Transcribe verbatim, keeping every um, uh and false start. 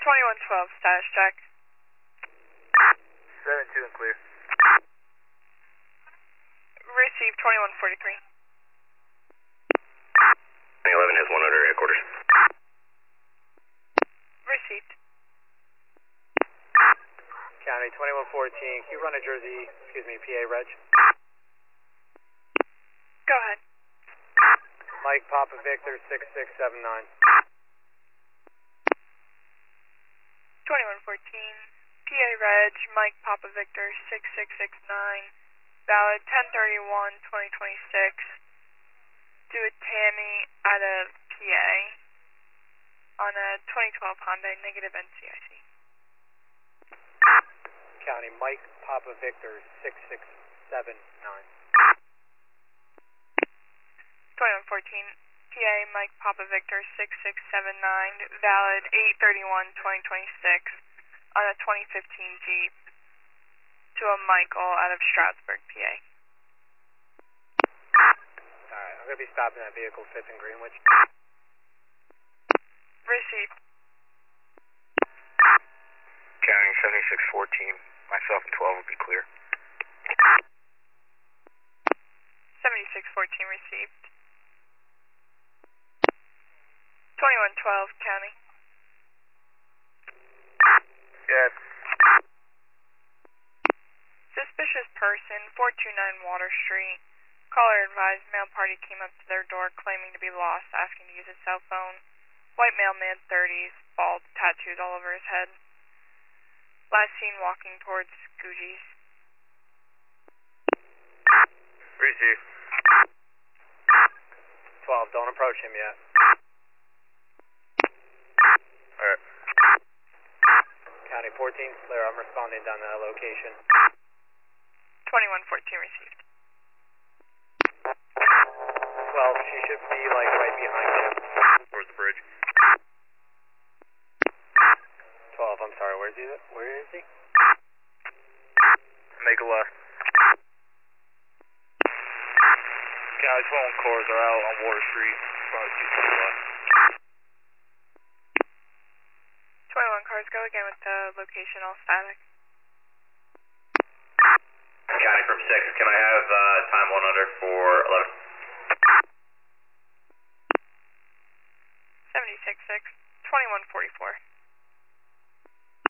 twenty-one twelve, status check. seven two and clear. Received twenty-one forty-three. eleven has one under headquarters. Received. County twenty-one fourteen, can you run a Jersey, excuse me, P A reg? Go ahead. Mike Papa Victor six six seven nine. twenty-one fourteen, P A Reg, Mike Papa Victor six six six nine, valid ten thirty-one twenty twenty-six, to a Tammy out of P A on a twenty twelve Hyundai, negative N C I C. County Mike Papa Victor six six seven nine. twenty-one fourteen, P A Mike Papa Victor six six seven nine, valid eight thirty-one twenty twenty-six, on a twenty fifteen Jeep, to a Michael out of Stroudsburg, P A. Alright, I'm going to be stopping that vehicle, fifth and Greenwich. Received. County seventy-six fourteen, myself and twelve will be clear. seventy-six fourteen received. twenty-one twelve, County. Yes. Suspicious person, four two nine Water Street. Caller advised male party came up to their door claiming to be lost, asking to use his cell phone. White male, mid thirties, bald, tattoos all over his head. Last seen walking towards Gucci's. Receive. twelve, don't approach him yet. Alright. County fourteen, clear, I'm responding down to that location. twenty-one fourteen received. twelve, she should be like right behind him. Towards the bridge. twelve, I'm sorry, where's he? Where is he? Make a left. County twelve cars are out on Water Street. Front of two twenty left. twenty-one cars, go again with the location all static.